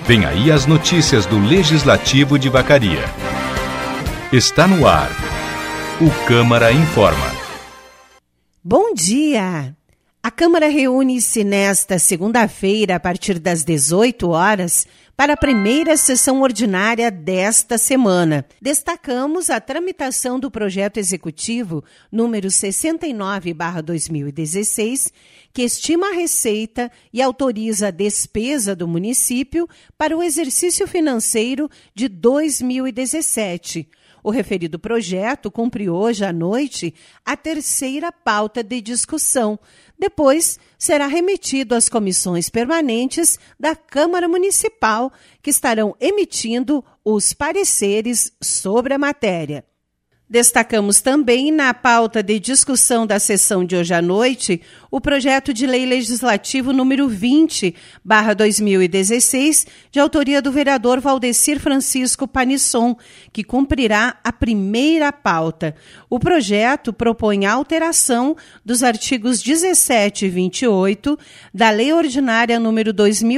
Vem aí as notícias do Legislativo de Vacaria. Está no ar. O Câmara Informa. Bom dia! A Câmara reúne-se nesta segunda-feira, a partir das 18 horas, para a primeira sessão ordinária desta semana. Destacamos a tramitação do projeto executivo número 69/2016, que estima a receita e autoriza a despesa do município para o exercício financeiro de 2017. O referido projeto cumpre hoje à noite a terceira pauta de discussão. Depois, será remetido às comissões permanentes da Câmara Municipal, que estarão emitindo os pareceres sobre a matéria. Destacamos também na pauta de discussão da sessão de hoje à noite o projeto de lei legislativo número 20/2016, de autoria do vereador Valdecir Francisco Panisson, que cumprirá a primeira pauta. O projeto propõe a alteração dos artigos 17 e 28 da Lei Ordinária número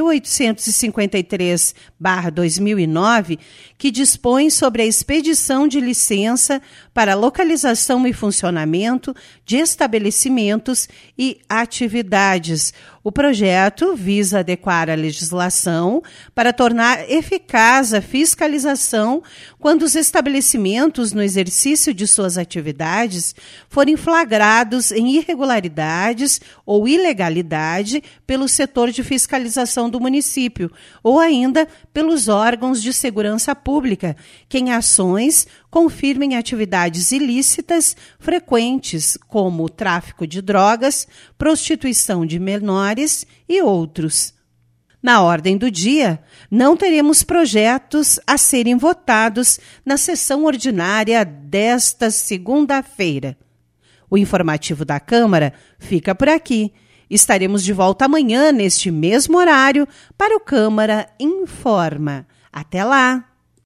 2853/2009, que dispõe sobre a expedição de licença para localização e funcionamento de estabelecimentos e atividades. O projeto visa adequar a legislação para tornar eficaz a fiscalização quando os estabelecimentos, no exercício de suas atividades, forem flagrados em irregularidades ou ilegalidade pelo setor de fiscalização do município ou ainda pelos órgãos de segurança pública, que em ações confirmem atividades ilícitas frequentes, como o tráfico de drogas, prostituição de menores e outros. Na ordem do dia, não teremos projetos a serem votados na sessão ordinária desta segunda-feira. O informativo da Câmara fica por aqui. Estaremos de volta amanhã, neste mesmo horário, para o Câmara Informa. Até lá!